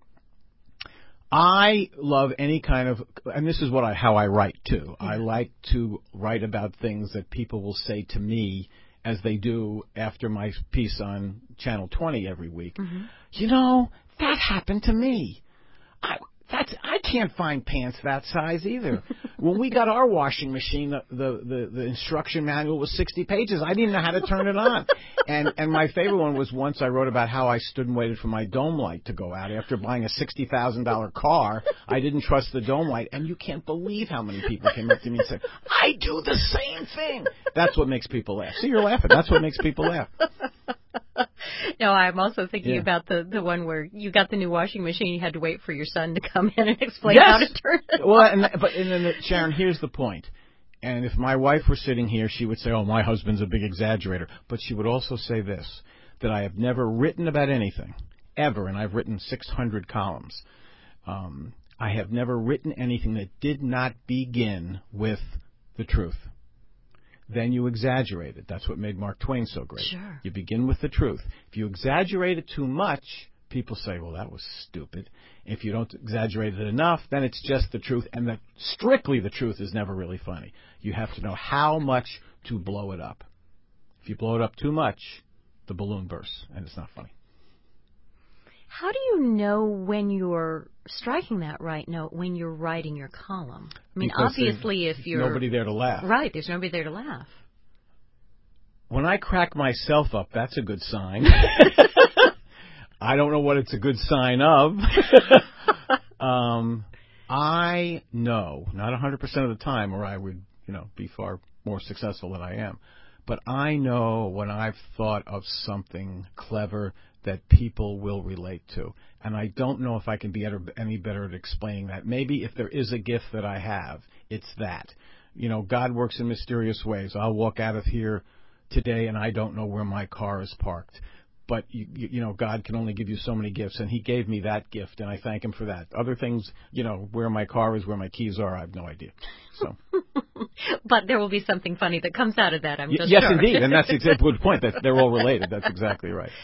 I love any kind of, and this is what I how I write too. Yeah. I like to write about things that people will say to me, as they do after my piece on Channel twenty every week. Mm-hmm. You know, that happened to me. I, that's I can't find pants that size either. When we got our washing machine, the, the, the, the instruction manual was sixty pages. I didn't know how to turn it on. And and my favorite one was once I wrote about how I stood and waited for my dome light to go out after buying a sixty thousand dollars car. I didn't trust the dome light, and you can't believe how many people came up to me and said, "I do the same thing." That's what makes people laugh. See, you're laughing. That's what makes people laugh. No, I'm also thinking yeah. about the, the one where you got the new washing machine, you had to wait for your son to come in and explain yes. how to turn it well, on. and, but and then, Sharon, here's the point. And if my wife were sitting here, she would say, "Oh, my husband's a big exaggerator." But she would also say this, that I have never written about anything, ever, and I've written six hundred columns. Um, I have never written anything that did not begin with the truth. Then you exaggerate it. That's what made Mark Twain so great. Sure. You begin with the truth. If you exaggerate it too much, people say, "Well, that was stupid." If you don't exaggerate it enough, then it's just the truth, and that strictly the truth is never really funny. You have to know how much to blow it up. If you blow it up too much, the balloon bursts, and it's not funny. How do you know when you're striking that right note when you're writing your column? I mean, Because obviously, if you're nobody there to laugh. Right, there's nobody there to laugh. When I crack myself up, that's a good sign. I don't know what it's a good sign of. um, I know, not one hundred percent of the time, or I would, you know, be far more successful than I am. But I know when I've thought of something clever that people will relate to. And I don't know if I can be any better at explaining that. Maybe if there is a gift that I have, it's that. You know, God works in mysterious ways. I'll walk out of here today and I don't know where my car is parked. But, you, you know, God can only give you so many gifts, and he gave me that gift, and I thank him for that. Other things, you know, where my car is, where my keys are, I have no idea. So, but there will be something funny that comes out of that, I'm y- just yes, sure. Yes, indeed, and that's exactly a good point. That they're all related. That's exactly right.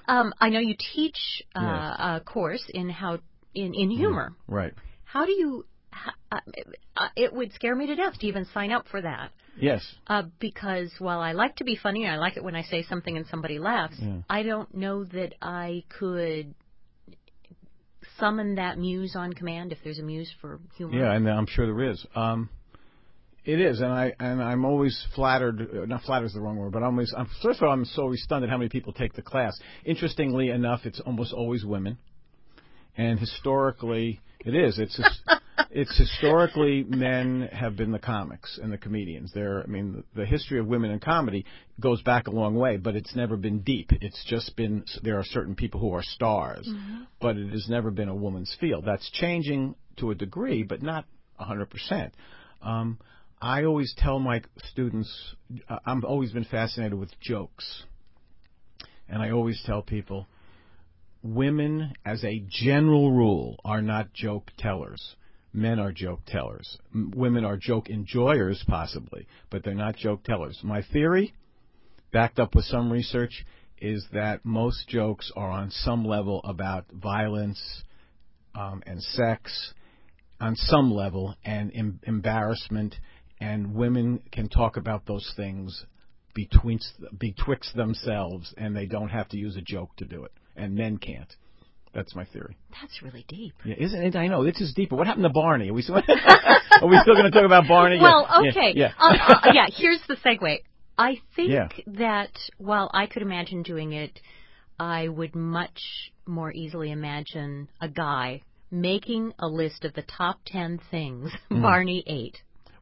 Um, I know you teach uh, Yes. a course in how in, in humor. Mm, right. How do you? Uh, it would scare me to death to even sign up for that. Yes. Uh, because while I like to be funny, and I like it when I say something and somebody laughs, Yeah. I don't know that I could summon that muse on command if there's a muse for humor. Yeah, and I'm sure there is. Um, it is, and I and I'm always flattered. Not flattered is the wrong word, but I'm always. I'm, first of all, I'm so always stunned at how many people take the class. Interestingly enough, it's almost always women, and historically, it is. It's. It's historically men have been the comics and the comedians. There, I mean, the, the history of women in comedy goes back a long way, but it's never been deep. It's just been there are certain people who are stars, mm-hmm. but it has never been a woman's field. That's changing to a degree, but not one hundred percent. Um, I always tell my students, uh, I've always been fascinated with jokes, and I always tell people, women, as a general rule, are not joke tellers. Men are joke tellers. M- women are joke enjoyers, possibly, but they're not joke tellers. My theory, backed up with some research, is that most jokes are on some level about violence um, and sex, on some level, and em- embarrassment, and women can talk about those things betwixt, betwixt themselves, and they don't have to use a joke to do it, and men can't. That's my theory. That's really deep. Yeah, isn't it? I know. This is deeper. What happened to Barney? Are we still, are we still going to talk about Barney? Well, yeah, okay. Yeah. uh, uh, yeah, here's the segue. I think yeah. that while I could imagine doing it, I would much more easily imagine a guy making a list of the top ten things mm. Barney ate.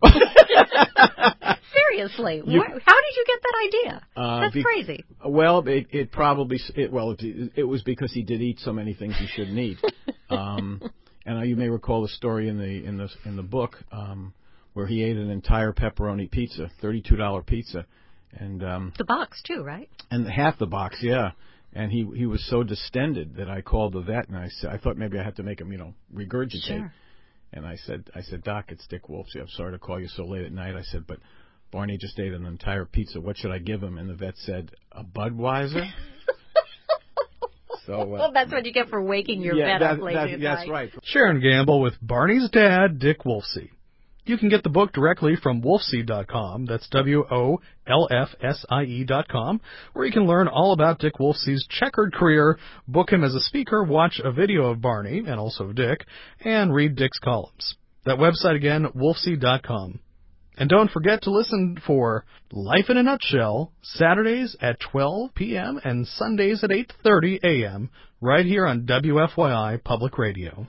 Seriously, you, Where, how did you get that idea? Uh, That's be, crazy. Well, it, it probably it, well it, it was because he did eat so many things he shouldn't eat. um, and uh, you may recall the story in the in the in the book um, where he ate an entire pepperoni pizza, thirty-two dollar pizza, and um, the box too, right? And half the box, yeah. And he he was so distended that I called the vet and I said I thought maybe I had to make him you know regurgitate. Sure. And I said, I said, Doc, it's Dick Wolfsey. I'm sorry to call you so late at night. I said, but Barney just ate an entire pizza. What should I give him? And the vet said, a Budweiser. so uh, well, that's what you get for waking your yeah, vet that, up late that, at That's night. right. Sharon Gamble with Barney's dad, Dick Wolfsey. You can get the book directly from wolfsey dot com. That's W O L F S I E dot com, where you can learn all about Dick Wolfsey's checkered career, book him as a speaker, watch a video of Barney, and also of Dick, and read Dick's columns. That website again, wolfsey dot com. And don't forget to listen for Life in a Nutshell, Saturdays at twelve p.m. and Sundays at eight thirty a.m. right here on W F Y I Public Radio.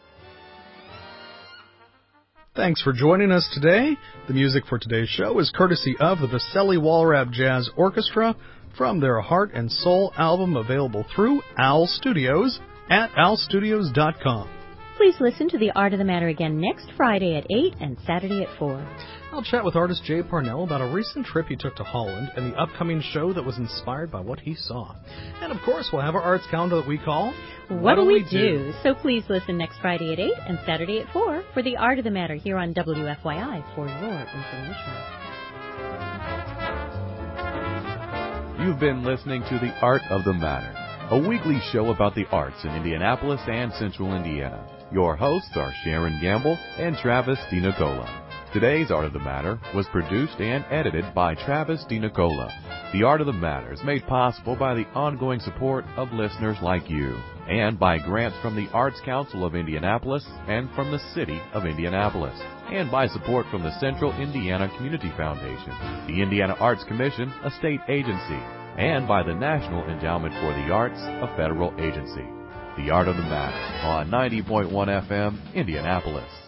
Thanks for joining us today. The music for today's show is courtesy of the Baselli Walrab Jazz Orchestra from their Heart and Soul album, available through Owl Studios at owl studios dot com. Please listen to The Art of the Matter again next Friday at eight and Saturday at four. I'll chat with artist Jay Parnell about a recent trip he took to Holland and the upcoming show that was inspired by what he saw. And of course, we'll have our arts calendar that we call What'll We Do? So please listen next Friday at eight and Saturday at four for The Art of the Matter here on W F Y I for your information. You've been listening to The Art of the Matter, a weekly show about the arts in Indianapolis and Central Indiana. Your hosts are Sharon Gamble and Travis DiNicola. Today's Art of the Matter was produced and edited by Travis DiNicola. The Art of the Matter is made possible by the ongoing support of listeners like you, and by grants from the Arts Council of Indianapolis and from the City of Indianapolis, and by support from the Central Indiana Community Foundation, the Indiana Arts Commission, a state agency, and by the National Endowment for the Arts, a federal agency. The Art of the Matter on ninety point one F M, Indianapolis.